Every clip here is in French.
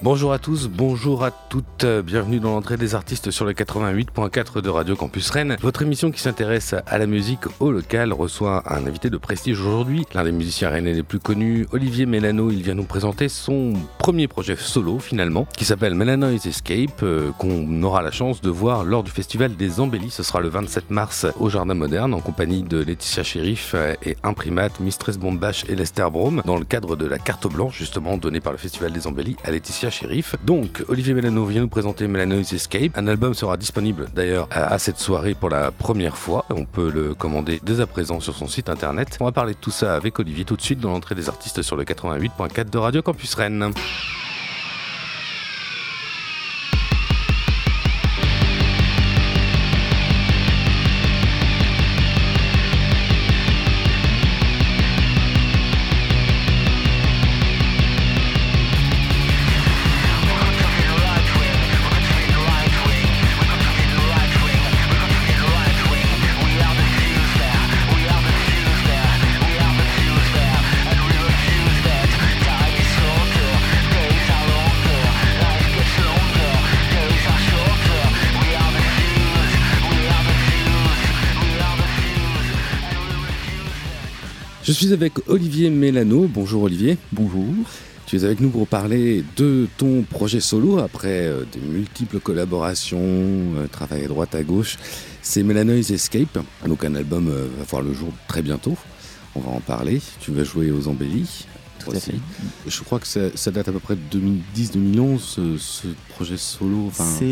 Bonjour à tous, bonjour à toutes, bienvenue dans l'entrée des artistes sur le 88.4 de Radio Campus Rennes. Votre émission qui s'intéresse à la musique au local reçoit un invité de prestige aujourd'hui, l'un des musiciens rennais les plus connus, Olivier Mélano. Il vient nous présenter son premier projet solo finalement, qui s'appelle Melanoise Escape, qu'on aura la chance de voir lors du festival des Embellis. Ce sera le 27 mars au Jardin Moderne en compagnie de Laetitia Sheriff et Imprimate, Mistress Bombash et Lester Brome, dans le cadre de la carte blanche justement donnée par le festival des Embellis à Laetitia Sheriff. Donc Olivier Mélano vient nous présenter Melanoise Escape. Un album sera disponible d'ailleurs à cette soirée pour la première fois. On peut le commander dès à présent sur son site internet. On va parler de tout ça avec Olivier tout de suite dans l'entrée des artistes sur le 88.4 de Radio Campus Rennes. Je suis avec Olivier Mélano. Bonjour Olivier. Bonjour. Tu es avec nous pour parler de ton projet solo après des multiples collaborations, travail à droite à gauche. C'est Melanoise Escape, donc un album va voir le jour très bientôt. On va en parler. Tu vas jouer aux Embellis. Tout à fait. Je crois que ça date à peu près de 2010-2011, ce projet solo.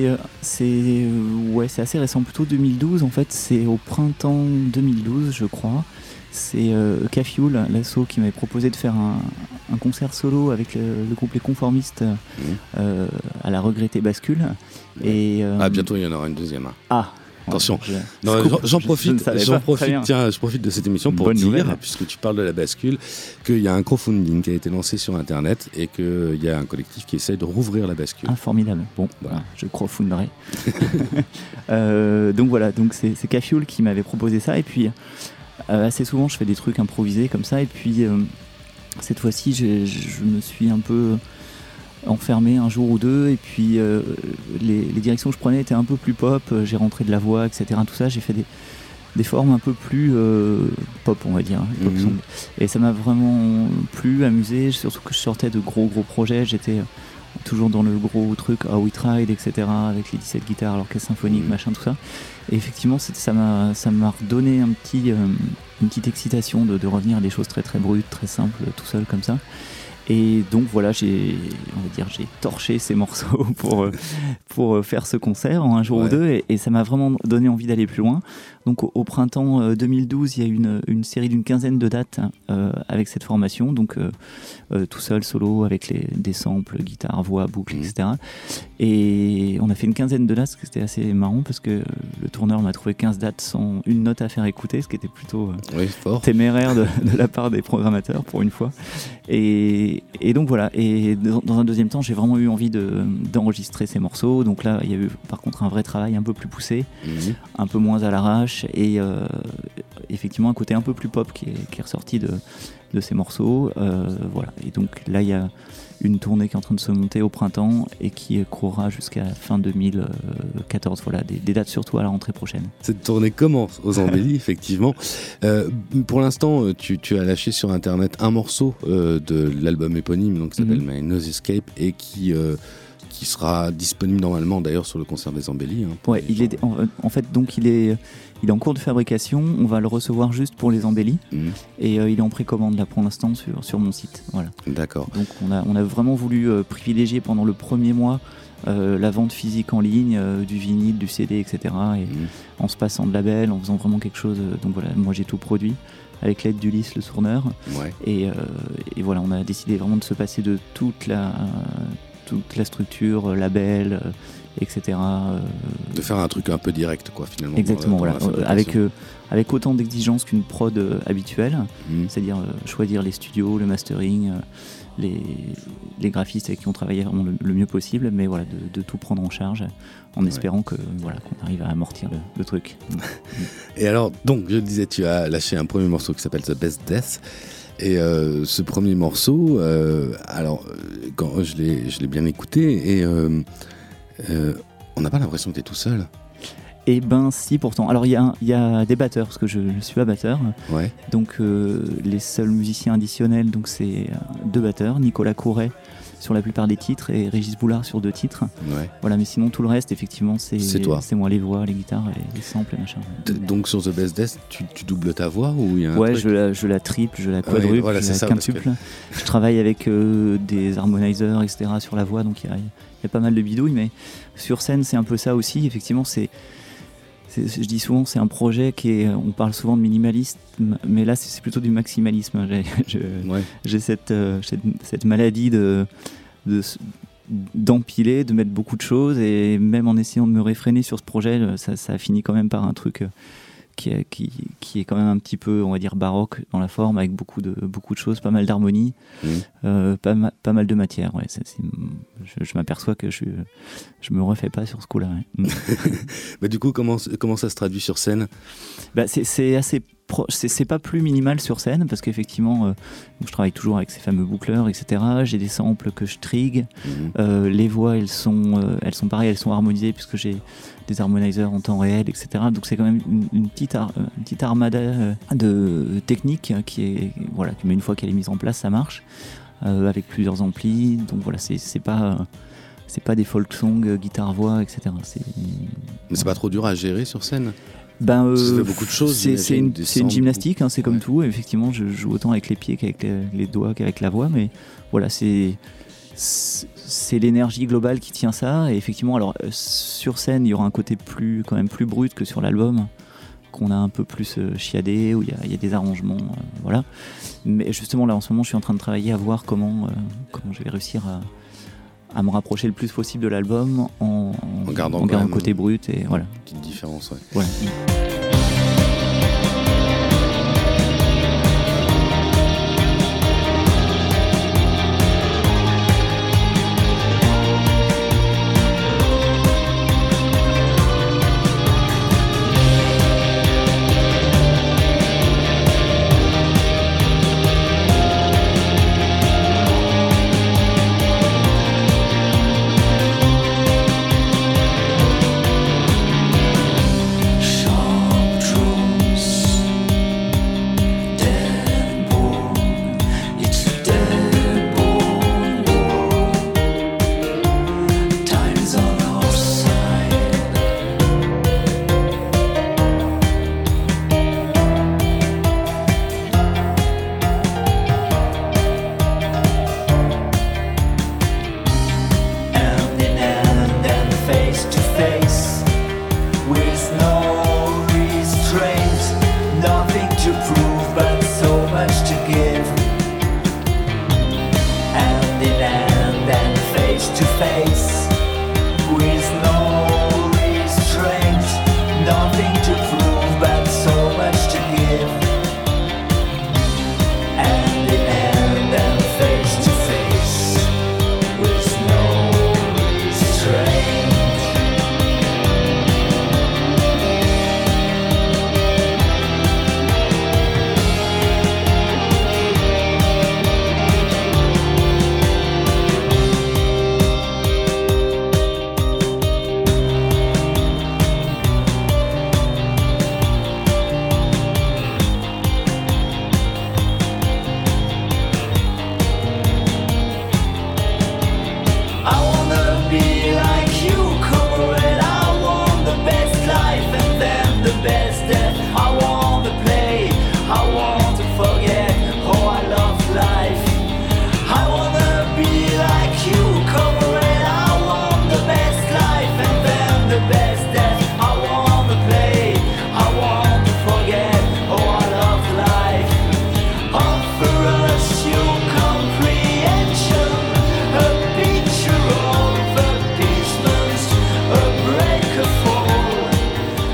C'est assez récent, plutôt 2012 en fait. C'est au printemps 2012 je crois. C'est K-Fuel, l'asso, qui m'avait proposé de faire un concert solo avec le groupe Les Conformistes à la regrettée Bascule. Et, bientôt il y en aura une deuxième. Ah, attention, j'en profite de cette émission pour dire, puisque tu parles de la Bascule, qu'il y a un crowdfunding qui a été lancé sur internet et qu'il y a un collectif qui essaye de rouvrir la Bascule. Ah, formidable. Bon, voilà, je crowdfunderai. Donc c'est K-Fuel qui m'avait proposé ça, et puis assez souvent je fais des trucs improvisés comme ça, et puis cette fois-ci je me suis un peu enfermé un jour ou deux, et puis les directions que je prenais étaient un peu plus pop, j'ai rentré de la voix, etc. Tout ça, j'ai fait des formes un peu plus pop, on va dire, pop song. Et ça m'a vraiment plu, amusé, surtout que je sortais de gros projets, j'étais toujours dans le gros truc How We Tried, etc., avec les 17 guitares, l'orchestre symphonique, machin, tout ça. Et effectivement, ça m'a redonné une petite excitation de revenir à des choses très très brutes, très simples, tout seul comme ça. Et donc voilà, j'ai torché ces morceaux pour faire ce concert en un jour ou deux, et ça m'a vraiment donné envie d'aller plus loin. Donc au printemps 2012, il y a eu une série d'une quinzaine de dates avec cette formation, donc tout seul, solo, avec des samples, guitare, voix, boucle, etc. Et on a fait une quinzaine de dates, ce qui était assez marrant, parce que le tourneur m'a trouvé 15 dates sans une note à faire écouter, ce qui était plutôt téméraire de la part des programmateurs, pour une fois. Et donc voilà, et dans un deuxième temps, j'ai vraiment eu envie d'enregistrer ces morceaux. Donc là, il y a eu par contre un vrai travail un peu plus poussé, un peu moins à l'arrache, et effectivement un côté un peu plus pop qui est ressorti de ces morceaux. Voilà. Et donc là, il y a une tournée qui est en train de se monter au printemps et qui courra jusqu'à fin 2014. Voilà, des dates surtout à la rentrée prochaine. Cette tournée commence aux Embellis, effectivement. Pour l'instant, tu as lâché sur internet un morceau de l'album éponyme, donc, qui s'appelle Melanoise Escape, et qui sera disponible normalement d'ailleurs sur le concert des Embellis. Ouais, il est en cours de fabrication. On va le recevoir juste pour les Embellis, et il est en précommande là pour l'instant sur mon site. Voilà. D'accord. Donc on a vraiment voulu privilégier pendant le premier mois la vente physique en ligne, du vinyle, du CD, etc. Et en se passant de label, en faisant vraiment quelque chose. Donc voilà, moi j'ai tout produit avec l'aide d'Ulysse le sourneur. Ouais. Et voilà, on a décidé vraiment de se passer de toute la structure, label, etc. De faire un truc un peu direct, quoi, finalement. Exactement, voilà. Avec autant d'exigences qu'une prod habituelle, c'est-à-dire choisir les studios, le mastering, les graphistes avec qui on travaillait vraiment le mieux possible, mais voilà, de tout prendre en charge en espérant qu'on arrive à amortir le truc. Et alors, donc, je disais, tu as lâché un premier morceau qui s'appelle The Best Death. Et ce premier morceau, quand je l'ai bien écouté, et on n'a pas l'impression que tu es tout seul. Eh ben si, pourtant. Alors il y a des batteurs, parce que je ne suis pas batteur. Ouais. Donc les seuls musiciens additionnels, donc c'est 2 batteurs, Nicolas Couret sur la plupart des titres et Régis Boulard sur 2 titres. Ouais. Voilà, mais sinon tout le reste, effectivement, c'est toi. C'est moi, les voix, les guitares, les samples et machin. Donc sur The Best Death, tu doubles ta voix ou il y a un ouais, truc je la triple, je la quadruple, voilà, je la quintuple. Je travaille avec des harmonizers, etc. sur la voix, donc il y a pas mal de bidouilles, mais sur scène, c'est un peu ça aussi. Effectivement, je dis souvent, c'est un projet on parle souvent de minimalisme, mais là c'est plutôt du maximalisme. J'ai cette maladie d'empiler, de mettre beaucoup de choses, et même en essayant de me réfréner sur ce projet, ça a fini quand même par un truc qui est quand même un petit peu, on va dire, baroque dans la forme, avec beaucoup de choses, pas mal d'harmonie, pas mal de matière. Ouais, je m'aperçois que je me refais pas sur ce coup-là. Ouais. Bah, du coup, comment ça se traduit sur scène ? Bah, c'est assez c'est pas plus minimal sur scène, parce qu'effectivement je travaille toujours avec ces fameux boucleurs, etc. J'ai des samples que je trigue. Les voix, elles sont pareilles, elles sont harmonisées puisque j'ai des harmonizers en temps réel, etc. Donc c'est quand même une petite armada de technique qui mais une fois qu'elle est mise en place, ça marche, avec plusieurs amplis. Donc voilà, c'est pas des folk songs guitare-voix, etc. Mais c'est pas trop dur à gérer sur scène ? Ça fait beaucoup de choses. C'est une gymnastique, c'est comme tout. Effectivement, je joue autant avec les pieds qu'avec les doigts qu'avec la voix, mais voilà, c'est l'énergie globale qui tient ça. Et effectivement, alors sur scène, il y aura un côté quand même plus brut que sur l'album, qu'on a un peu plus chiadé, où il y a des arrangements, voilà. Mais justement, là, en ce moment, je suis en train de travailler à voir comment je vais réussir à me rapprocher le plus possible de l'album en gardant le côté brut, et voilà. Petite différence, ouais. Voilà.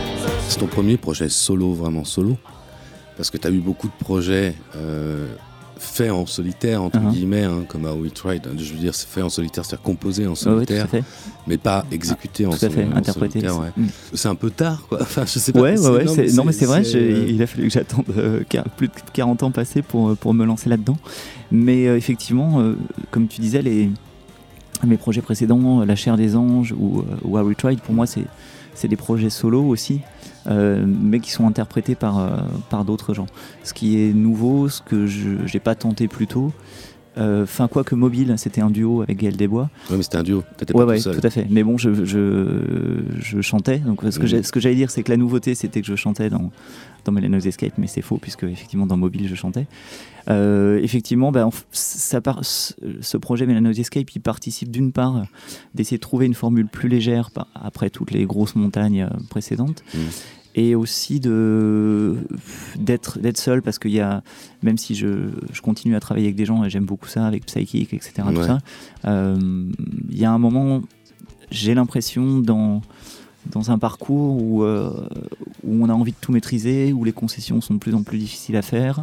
Premier projet solo, vraiment solo, parce que tu as eu beaucoup de projets fait en solitaire, entre guillemets, comme How We Tried. Je veux dire, c'est fait en solitaire, c'est-à-dire composé en solitaire, mais pas exécuté en interprété, solitaire. Ouais. C'est un peu tard, quoi. Enfin, je sais pas. Non, mais c'est vrai, il a fallu que j'attende plus de 40 ans passés pour me lancer là-dedans. Mais effectivement, comme tu disais, mes projets précédents, La Chair des Anges ou How We Tried, pour moi, c'est des projets solo aussi. Mais qui sont interprétés par d'autres gens. Ce qui est nouveau, ce que je n'ai pas tenté plus tôt, quoique Mobile, c'était un duo avec Gaël Desbois. Oui, mais c'était un duo, t'étais pas tout seul. Tout à fait. Mais bon, je chantais. Donc, ce que j'allais dire, c'est que la nouveauté, c'était que je chantais dans Melano's Escape, mais c'est faux, puisque effectivement, dans Mobile, je chantais. Effectivement, ce projet Melano's Escape, il participe d'une part d'essayer de trouver une formule plus légère après toutes les grosses montagnes précédentes. Et aussi d'être seul, parce qu'il y a, même si je continue à travailler avec des gens et j'aime beaucoup ça, avec Psychic, etc. Tout ça, il y a un moment, j'ai l'impression dans un parcours où on a envie de tout maîtriser, où les concessions sont de plus en plus difficiles à faire.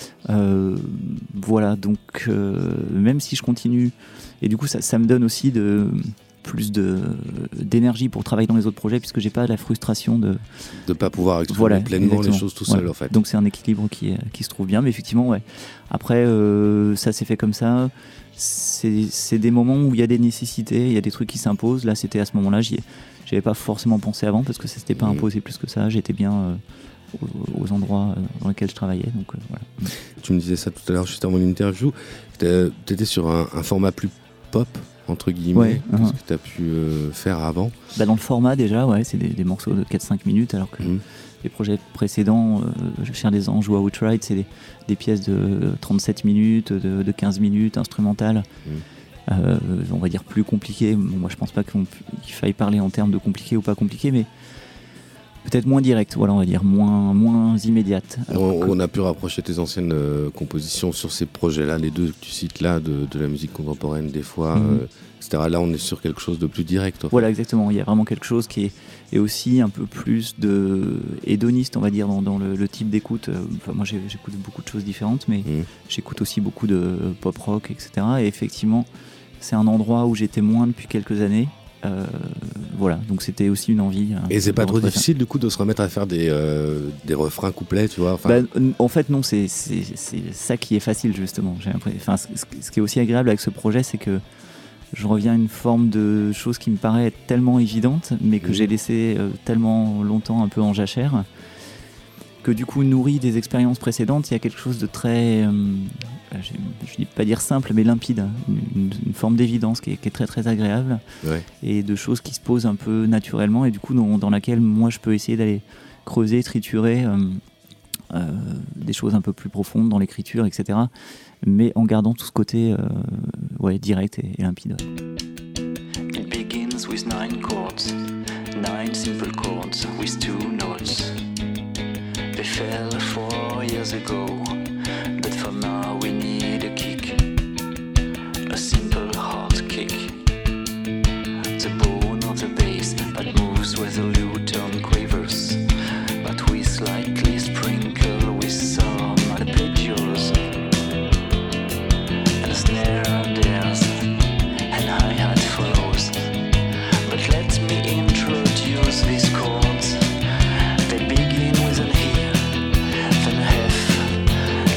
Voilà, donc même si je continue, et du coup ça me donne aussi plus d'énergie pour travailler dans les autres projets, puisque j'ai pas la frustration de pas pouvoir explorer pleinement les choses tout seul, en fait. Donc c'est un équilibre qui se trouve bien, mais effectivement après ça s'est fait comme ça. C'est des moments où il y a des nécessités, il y a des trucs qui s'imposent. Là c'était à ce moment-là, j'avais pas forcément pensé avant, parce que ça s'était pas imposé plus que ça. J'étais bien aux endroits dans lesquels je travaillais, donc voilà. Tu me disais ça tout à l'heure juste avant l'interview, t'étais sur un format plus pop, entre guillemets, que ce que tu as pu faire avant. Dans le format déjà, c'est des morceaux de 4-5 minutes, alors que les projets précédents, Chair des Anges ou How We Tried, c'est des pièces de 37 minutes, de 15 minutes, instrumentales, on va dire plus compliquées. Bon, moi je pense pas qu'il faille parler en termes de compliqué ou pas compliqué, mais peut-être moins direct, on va dire, moins immédiate. On a pu rapprocher tes anciennes compositions sur ces projets-là, les deux que tu cites là, de la musique contemporaine des fois, etc. Là, on est sur quelque chose de plus direct. Voilà, exactement. Il y a vraiment quelque chose qui est aussi un peu plus hédoniste, on va dire, dans le type d'écoute. Moi, j'écoute beaucoup de choses différentes, mais j'écoute aussi beaucoup de pop-rock, etc. Et effectivement, c'est un endroit où j'étais moins depuis quelques années. Voilà, donc c'était aussi une envie. Et c'est pas trop difficile du coup de se remettre à faire des refrains couplets, tu vois, en fait non, c'est ça qui est facile justement. J'ai l'impression. Ce qui est aussi agréable avec ce projet, c'est que je reviens à une forme de chose qui me paraît tellement évidente, mais que j'ai laissé tellement longtemps un peu en jachère, que du coup nourrit des expériences précédentes. Il y a quelque chose de très, je ne dis pas dire simple, mais limpide, une forme d'évidence qui est très très agréable, et de choses qui se posent un peu naturellement, et du coup dans laquelle moi je peux essayer d'aller creuser, triturer des choses un peu plus profondes dans l'écriture, etc. Mais en gardant tout ce côté direct et limpide. It begins with 9 chords, 9 simple chords with 2 notes. They fell 4 years ago, but for now we need a kick, a simple hard kick. The bone of the bass that moves resolute on quavers, but we slightly sprinkle with some arpeggios, and a snare and dares, and hi-hat follows. But let me introduce these chords. They begin with an E, then an F,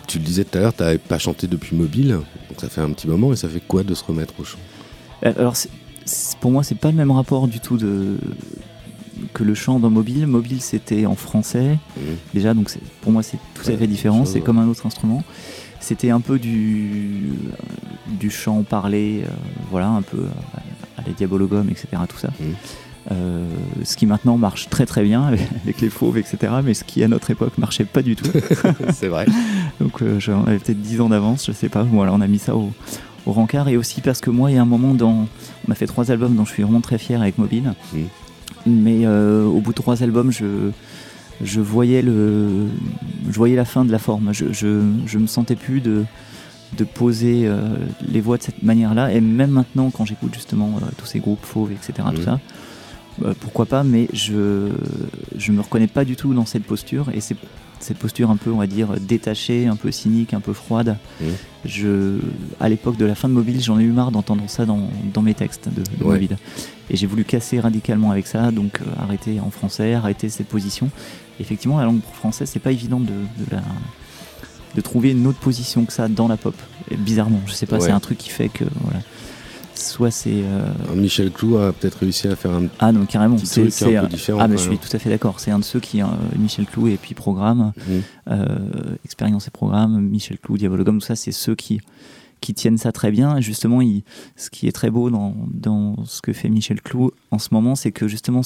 Tu le disais tout à l'heure, tu n'avais pas chanté depuis Mobile, donc ça fait un petit moment, et ça fait quoi de se remettre au chant ? Alors pour moi, c'est pas le même rapport du tout que le chant dans Mobile. Mobile, c'était en français, déjà, donc pour moi, c'est tout à fait différent, c'est comme un autre instrument. C'était un peu du chant parlé, voilà, un peu à la Diabologum, etc., tout ça. Ce qui maintenant marche très très bien avec les fauves, etc., mais ce qui à notre époque marchait pas du tout. C'est vrai. Donc on avait peut-être 10 ans d'avance, je sais pas. Voilà, on a mis ça au rencard, et aussi parce que moi, il y a un moment on a fait 3 albums dont je suis vraiment très fier avec Mobile, mais au bout de 3 albums, je voyais la fin de la forme. Je me sentais plus de poser les voix de cette manière-là, et même maintenant, quand j'écoute justement tous ces groupes fauves, etc., tout ça, pourquoi pas, mais je me reconnais pas du tout dans cette posture, et c'est cette posture un peu, on va dire, détachée, un peu cynique, un peu froide. À l'époque de la fin de Mobile, j'en ai eu marre d'entendre ça dans mes textes de Mobile, et j'ai voulu casser radicalement avec ça, donc arrêter en français, arrêter cette position. Effectivement, la langue française, c'est pas évident de trouver une autre position que ça dans la pop, et bizarrement, je sais pas, c'est un truc qui fait que voilà. Soit c'est Michel Clou a peut-être réussi à faire un non, carrément, petit truc un peu différent. Mais je suis tout à fait d'accord, c'est un de ceux qui Michel Clou et puis Programme, Expérience et Programme, Michel Clou, Diabologum, tout ça, c'est ceux qui tiennent ça très bien. Et justement, ce qui est très beau dans ce que fait Michel Clou en ce moment, c'est que justement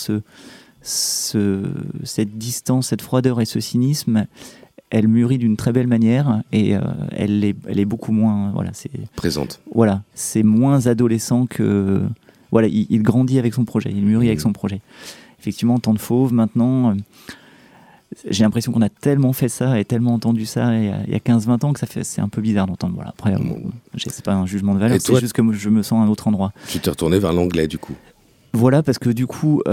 cette distance, cette froideur et ce cynisme, elle mûrit d'une très belle manière, et elle est beaucoup moins, voilà, c'est présente. Voilà, c'est moins adolescent que, voilà, il grandit avec son projet, il mûrit avec son projet. Effectivement, Temps de Fauve, maintenant, j'ai l'impression qu'on a tellement fait ça et tellement entendu ça il y a 15-20 ans que c'est un peu bizarre d'entendre. Voilà. Après, c'est pas un jugement de valeur, c'est juste que je me sens à un autre endroit. Tu t'es retourné vers l'anglais, du coup. Voilà, parce que du coup,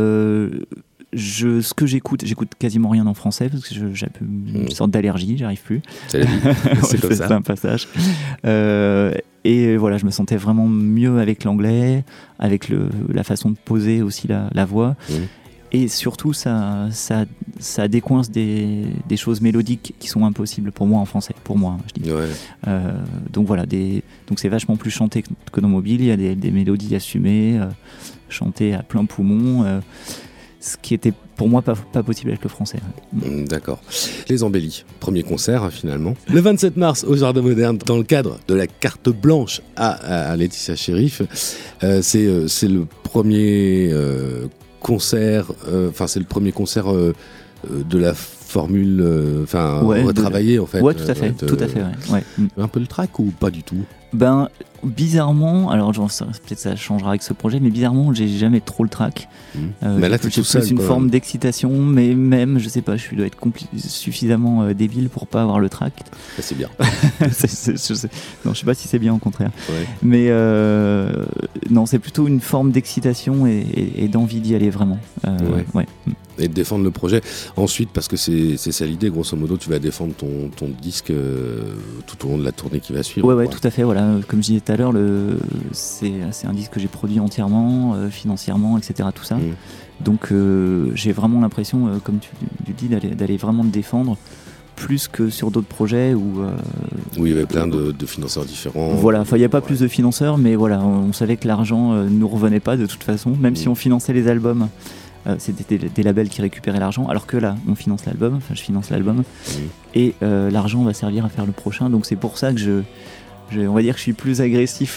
ce que j'écoute quasiment rien en français, parce que j'ai une sorte d'allergie, j'arrive plus. C'est la vie, c'est comme ça. C'est un passage. Et voilà, je me sentais vraiment mieux avec l'anglais, avec la façon de poser aussi la voix. Et surtout, ça décoince des choses mélodiques qui sont impossibles pour moi en français, pour moi, je dis. Donc voilà, donc c'est vachement plus chanté que dans Mobile, il y a des mélodies assumées, chantées à plein poumon, ce qui était pour moi pas possible avec le français. D'accord. Les Embellis, premier concert finalement. Le 27 mars au Jardin Moderne, dans le cadre de la carte blanche à Laetitia Sheriff. C'est le premier concert, c'est le premier concert de la formule, retravaillée en fait. Ouais, tout à fait, ouais. Un peu le track ou pas du tout ? Ben, bizarrement, alors peut-être ça changera avec ce projet, mais bizarrement, j'ai jamais trop le track. Mais là, t'es tout seul. C'est une forme d'excitation, mais même, je sais pas, je dois être suffisamment débile pour pas avoir le track. C'est bien. Non, je sais pas si c'est bien, au contraire. Ouais. Mais non, c'est plutôt une forme d'excitation et d'envie d'y aller vraiment. Ouais. Et de défendre le projet. Ensuite, parce que c'est ça l'idée, grosso modo, tu vas défendre ton disque tout au long de la tournée qui va suivre. Ouais, tout à fait. Voilà. Comme je disais tout à l'heure, c'est un disque que j'ai produit entièrement, financièrement, etc. Tout ça. Donc j'ai vraiment l'impression, comme tu dis, d'aller vraiment le défendre, plus que sur d'autres projets où il y avait plein de financeurs différents. Voilà, il n'y a pas plus de financeurs, mais voilà, on savait que l'argent ne nous revenait pas de toute façon, même si on finançait les albums. C'était des labels qui récupéraient l'argent, alors que là, on finance l'album, je finance l'album, et l'argent va servir à faire le prochain. Donc c'est pour ça que on va dire que je suis plus agressif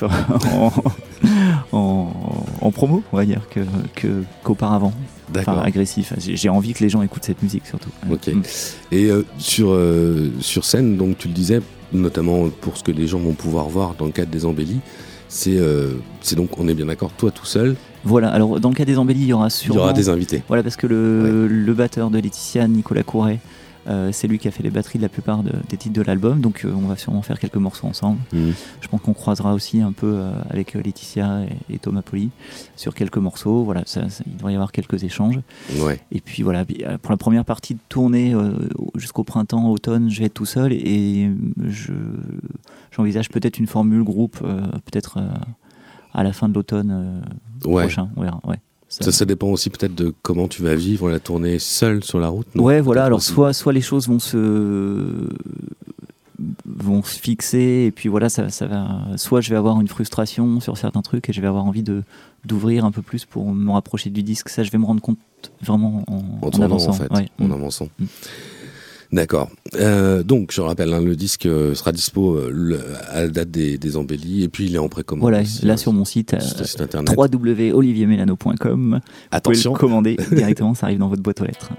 en promo, on va dire, qu'auparavant. D'accord. Enfin, agressif. J'ai envie que les gens écoutent cette musique surtout. Ok. Et sur scène, donc tu le disais, notamment pour ce que les gens vont pouvoir voir dans le cadre des Embellis, c'est donc, on est bien d'accord, toi tout seul. Voilà, alors dans le cas des Embellis, il y aura des invités. Voilà, parce que le batteur de Laetitia, Nicolas Couret, c'est lui qui a fait les batteries de la plupart des titres de l'album, donc on va sûrement faire quelques morceaux ensemble. Je pense qu'on croisera aussi un peu avec Laetitia et Thomas Poli sur quelques morceaux. Voilà, il devrait y avoir quelques échanges. Ouais. Et puis voilà, pour la première partie de tournée jusqu'au printemps, automne, je vais être tout seul et j'envisage peut-être une formule groupe, peut-être à la fin de l'automne prochain. On verra, ouais. Ça dépend aussi peut-être de comment tu vas vivre la tournée seule sur la route, non ? Ouais, voilà. Alors soit les choses vont se vont se fixer et puis voilà, ça va. Soit je vais avoir une frustration sur certains trucs et je vais avoir envie d'ouvrir un peu plus pour me rapprocher du disque. Ça, je vais me rendre compte vraiment en avançant. En fait, ouais. en avançant. D'accord. Donc, je rappelle, le disque sera dispo à la date des embellis, et puis il est en précommande. Voilà, aussi, là sur mon site, internet. www.oliviermelano.com. Attention. Vous pouvez le commander directement, ça arrive dans votre boîte aux lettres.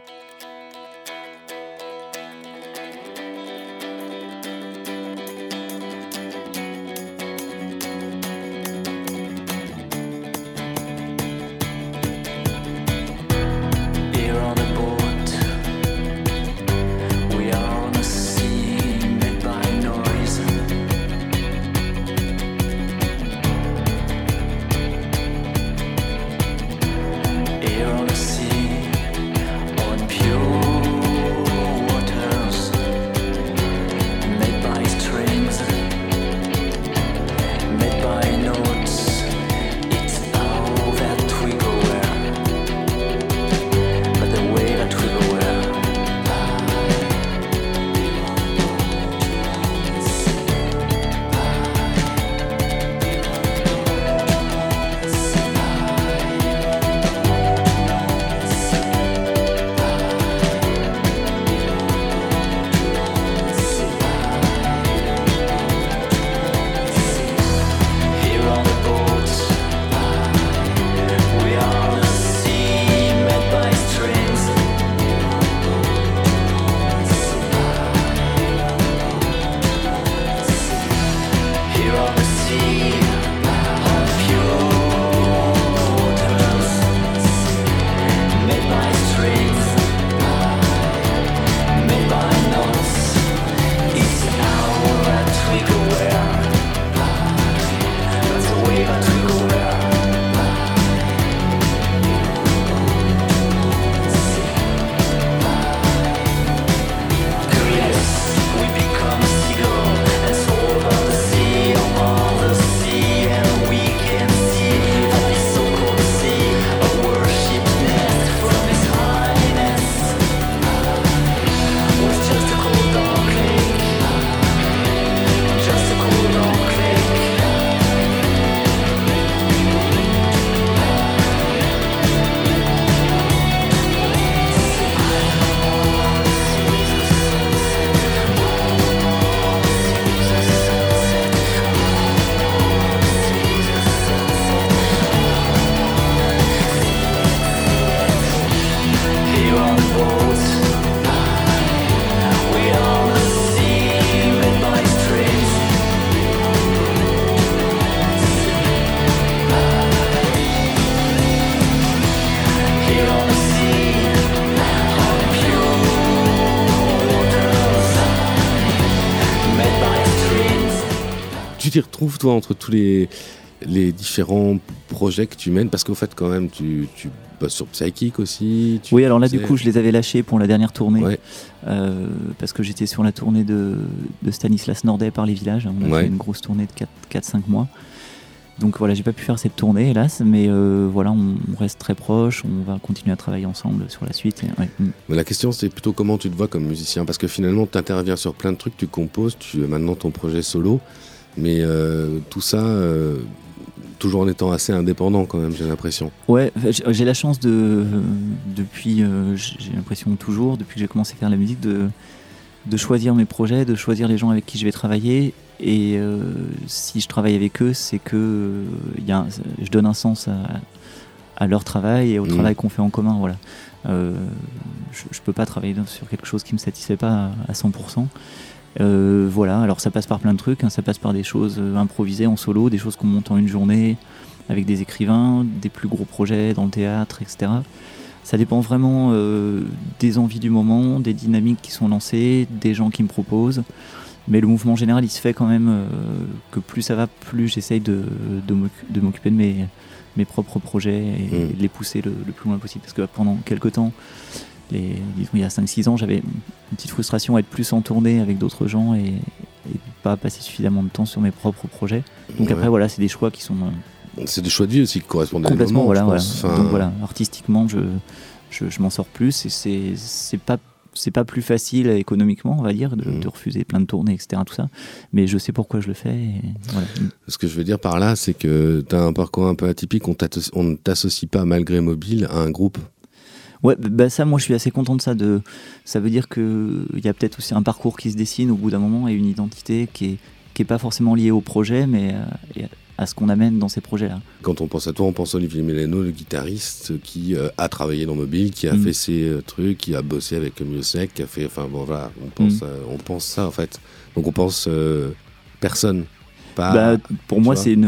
Tu t'y retrouves, toi, entre tous les différents projets que tu mènes, parce qu'au fait, quand même, tu bosses sur Psychic aussi. Oui, alors là, du coup, je les avais lâchés pour la dernière tournée, ouais. parce que j'étais sur la tournée de Stanislas Nordet par les villages. On a fait une grosse tournée de 4-5 mois. Donc voilà, j'ai pas pu faire cette tournée, hélas, mais voilà, on reste très proches, on va continuer à travailler ensemble sur la suite. Mais la question, c'est plutôt comment tu te vois comme musicien, parce que finalement, tu interviens sur plein de trucs, tu composes, tu as maintenant ton projet solo, mais tout ça, toujours en étant assez indépendant quand même, j'ai l'impression. Ouais, j'ai la chance depuis, j'ai l'impression toujours, depuis que j'ai commencé à faire la musique, de choisir mes projets, de choisir les gens avec qui je vais travailler. Et si je travaille avec eux, c'est que je donne un sens à leur travail et au travail qu'on fait en commun. Voilà. Je peux pas travailler sur quelque chose qui me satisfait pas à 100%. Voilà, alors ça passe par plein de trucs, ça passe par des choses improvisées en solo, des choses qu'on monte en une journée avec des écrivains, des plus gros projets dans le théâtre, etc. Ça dépend vraiment des envies du moment, des dynamiques qui sont lancées, des gens qui me proposent. Mais le mouvement général, il se fait quand même que plus ça va, plus j'essaye de m'occuper de mes propres projets et de les pousser le plus loin possible. Parce que pendant quelques temps, disons, il y a 5-6 ans, j'avais une petite frustration à être plus en tournée avec d'autres gens et pas passer suffisamment de temps sur mes propres projets. Donc après, voilà, c'est des choix qui sont... c'est des choix de vie aussi qui correspondent à complètement, moment, voilà. je pense. Enfin... Donc voilà, artistiquement, je m'en sors plus et c'est pas c'est pas plus facile économiquement, on va dire, de refuser plein de tournées, etc. Tout ça. Mais je sais pourquoi je le fais. Et voilà. Ce que je veux dire par là, c'est que tu as un parcours un peu atypique. On ne t'associe pas, malgré Mobile, à un groupe. Ouais, bah ça, moi, je suis assez content de ça. Ça veut dire qu'il y a peut-être aussi un parcours qui se dessine au bout d'un moment et une identité qui est pas forcément liée au projet, mais à ce qu'on amène dans ces projets-là. Quand on pense à toi, on pense à Olivier Mélano, le guitariste qui a travaillé dans Mobile, qui a fait ses trucs, qui a bossé avec Miossec, qui a fait... Enfin bon, voilà, on pense ça en fait. Donc on pense personne. Pas, pour moi, c'est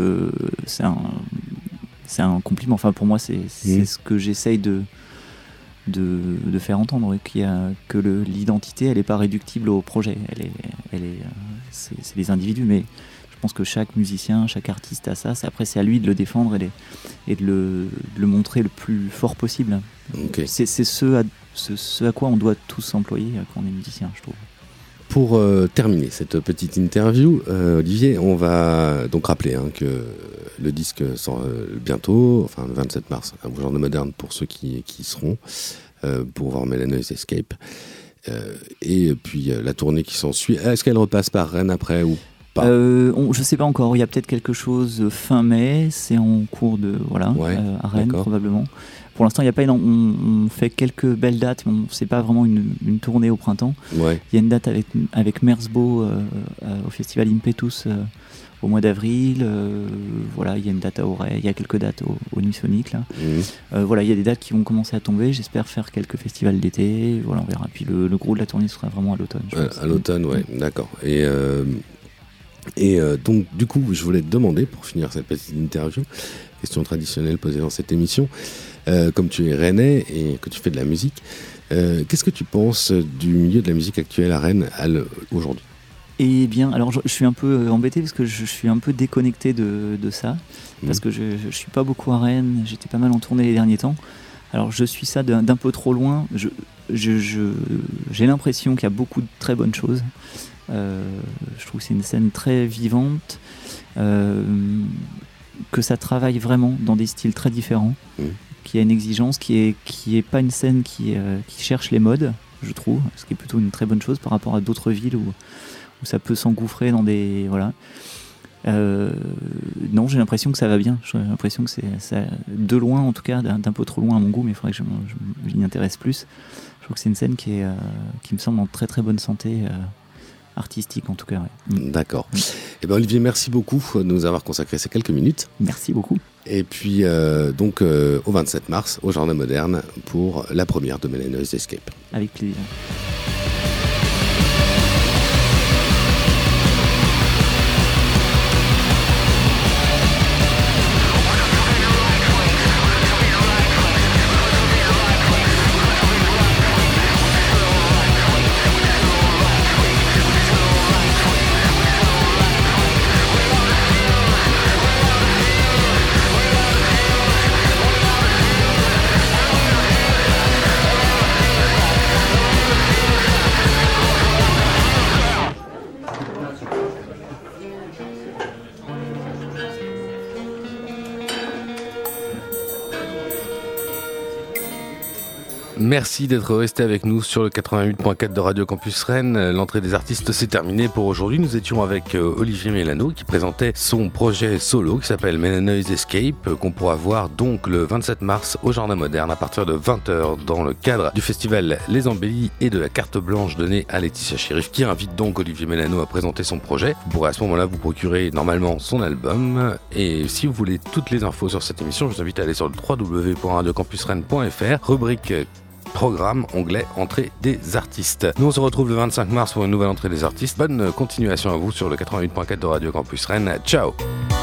un compliment. Enfin, pour moi, c'est ce que j'essaye de faire entendre, que l'identité, elle n'est pas réductible au projet. C'est les individus, mais je pense que chaque musicien, chaque artiste a ça. Après, c'est à lui de le défendre et de le montrer le plus fort possible. Okay. C'est ce à quoi on doit tous s'employer quand on est musicien, je trouve. Pour terminer cette petite interview, Olivier, on va donc rappeler que le disque sort bientôt, enfin le 27 mars, au Journée Moderne pour ceux qui seront, pour voir Melanoise Escape. Et puis la tournée qui s'ensuit. Est-ce qu'elle repasse par Rennes après ou pas ? Je sais pas encore. Il y a peut-être quelque chose fin mai. C'est en cours à Rennes probablement. Pour l'instant, il y a pas on fait quelques belles dates, mais c'est pas vraiment une tournée au printemps. Ouais. Il y a une date avec Merzbow au festival Impetus au mois d'avril. Il y a une date à Auray. Il y a quelques dates au Nuit Sonique là. Il y a des dates qui vont commencer à tomber. J'espère faire quelques festivals d'été. Voilà, on verra. Puis le gros de la tournée sera vraiment à l'automne. À l'automne, ouais, d'accord. Et donc, du coup, je voulais te demander, pour finir cette petite interview, question traditionnelle posée dans cette émission, comme tu es rennais et que tu fais de la musique, qu'est-ce que tu penses du milieu de la musique actuelle à Rennes aujourd'hui ? Eh bien, alors je suis un peu embêté parce que je suis un peu déconnecté de ça, parce que je suis pas beaucoup à Rennes, j'étais pas mal en tournée les derniers temps. Alors je suis ça d'un peu trop loin. J'ai l'impression qu'il y a beaucoup de très bonnes choses. Je trouve que c'est une scène très vivante, que ça travaille vraiment dans des styles très différents, qui a une exigence qui est pas une scène qui cherche les modes, je trouve, ce qui est plutôt une très bonne chose par rapport à d'autres villes où ça peut s'engouffrer dans des... Voilà. Non, j'ai l'impression que ça va bien. J'ai l'impression que c'est de loin, en tout cas, d'un peu trop loin à mon goût, mais il faudrait que je m'y intéresse plus. Je trouve que c'est une scène qui me semble en très très bonne santé, artistique en tout cas. Ouais. D'accord. Eh ben Olivier, merci beaucoup de nous avoir consacré ces quelques minutes. Merci beaucoup. Et puis donc au 27 mars, au Journée Moderne, pour la première de Melanoise Escape. Avec plaisir. Merci d'être resté avec nous sur le 88.4 de Radio Campus Rennes. L'entrée des artistes s'est terminée pour aujourd'hui. Nous étions avec Olivier Mélano qui présentait son projet solo qui s'appelle Melanoise Escape, qu'on pourra voir donc le 27 mars au Jardin Moderne à partir de 20h dans le cadre du festival Les Embellis et de la carte blanche donnée à Laetitia Chérif qui invite donc Olivier Mélano à présenter son projet. Vous pourrez à ce moment-là vous procurer normalement son album. Et si vous voulez toutes les infos sur cette émission, je vous invite à aller sur le www.radiocampusrennes.fr, rubrique programme, onglet entrée des artistes. Nous on se retrouve le 25 mars pour une nouvelle entrée des artistes. Bonne continuation à vous sur le 88.4 de Radio Campus Rennes. Ciao.